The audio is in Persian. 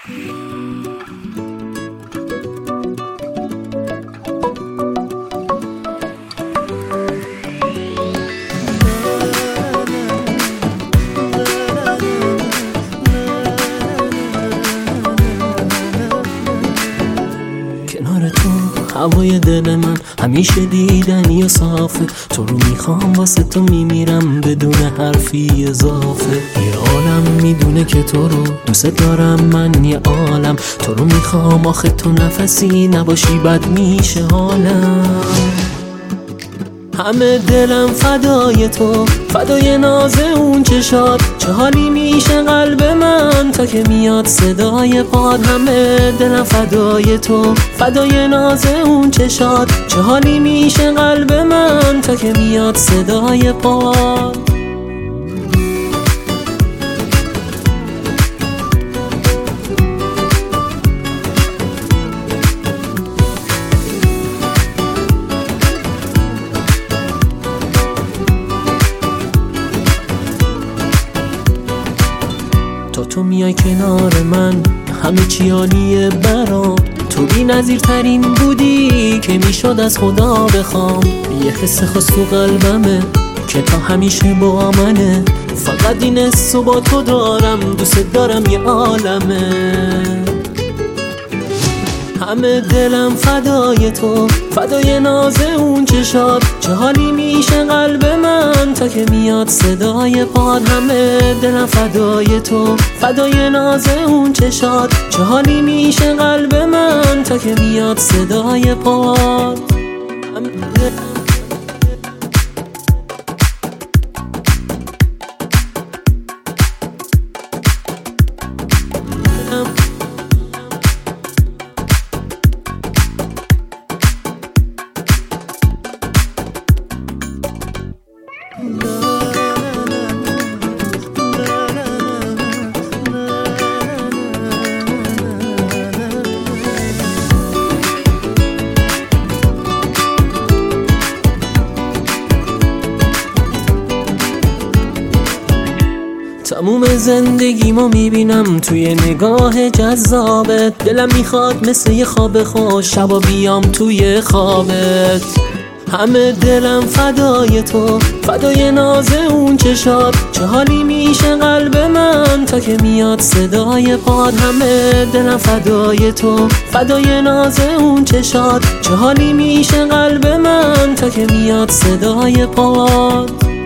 کنار تو هوای دل من همیشه دیدنی و صافه، تو رو میخوام واسه تو میمیرم بدون حرفی اضافه. یه عالم میدونه که تو رو دوست دارم، من یه عالم تو رو میخوام، آخه تو نفسی نباشی بد میشه حالم. همه دلم فدای تو، فدای ناز اون چشات، چه حالی میشه قلب من تا که میاد صدای پاد. همه دلم فدای تو، فدای ناز اون چشات، چه حالی میشه قلب من تا که میاد صدای پاد. تو میای کنار من همه چی عالیه برام، تو بی نظیر ترین بودی که میشد از خدا بخوام. یه حس خاص تو قلبمه که تا همیشه با منه، فقط این حسو با تو دارم، دوست دارم یه عالمه. همه دلم فدای تو، فدای ناز اون چشات، چه حالی میشه قلب من تا که میاد صدای پاد. همه دلم فدای تو، فدای ناز اون چشات، چه حالی میشه قلب من تا که میاد صدای پاد. تموم زندگیمو میبینم توی نگاه جذابت، دلم میخواد مثل یه خواب خوش شبا بیام توی خوابت. همه دلم فدای تو، فدای ناز اون چشات، چه حالی میشه قلب من تا که میاد صدای پاد. همه دلم فدای تو، فدای ناز اون چشات، چه حالی میشه قلب من تا که میاد صدای پاد.